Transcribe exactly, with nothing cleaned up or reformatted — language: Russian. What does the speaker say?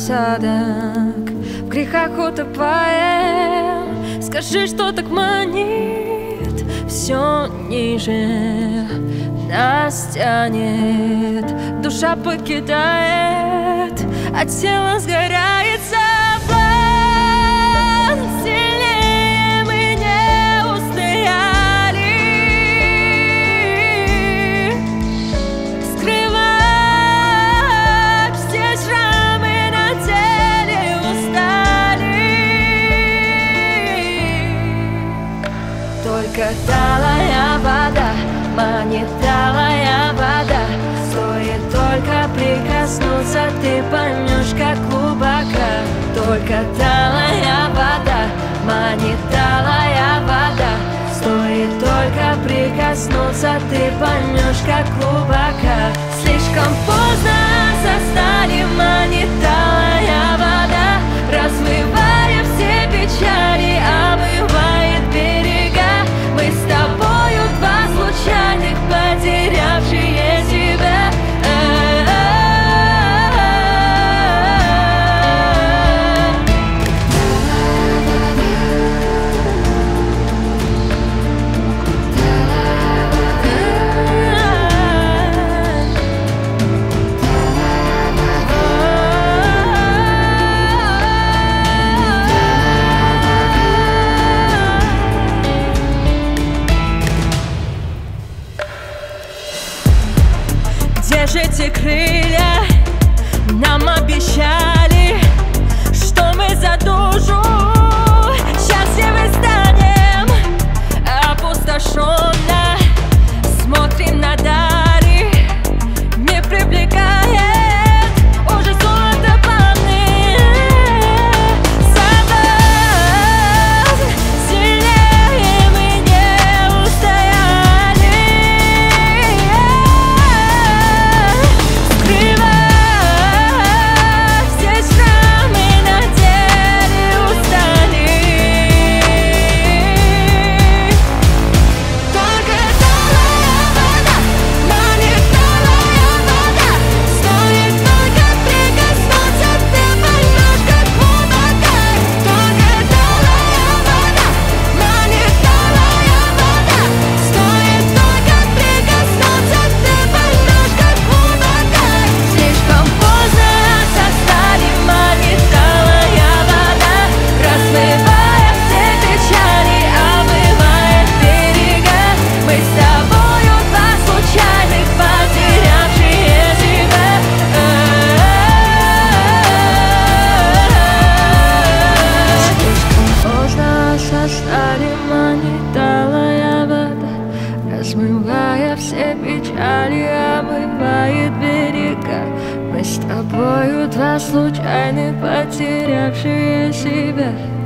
осадок, в грехах утопаем. Скажи, что так манит, все ниже нас тянет. Душа покидает, а тело сгорается. План сильнее, мы не устояли. Скрывать все шрамы на теле устали. Только талая вода манит, талая вода. Стоит только прикоснуться, ты поймешь, как глубоко. Только талая вода манит, талая вода. Стоит только прикоснуться, ты поймешь, как глубоко. Слишком поздно застали, манит талая вода, размывая все печали, омывает берега. Мы с тобою два случайных, потерявшие себя. Держите крылья, нам обещали, что мы за душу счастливы станем. Опустошенно смотрим на дали, не привлекает уже золото паны. Соблазн сильнее, мы не устояли. Скрывать все шрамы на теле устали. Только талая вода манит, талая вода. Стоит только прикоснуться, ты поймешь, как глубоко. Только талая вода манит, талая вода. Стоит только прикоснуться, ты поймешь, как глубоко. Слишком поздно застали, манит талая вода, размывая все печали, омывает берега. Мы с тобою два случайных, потерявшие себя. Слишком поздно застали, манит талая вода, размывая все печали, омывает берега. Мы с тобою два случайных, потерявшие себя.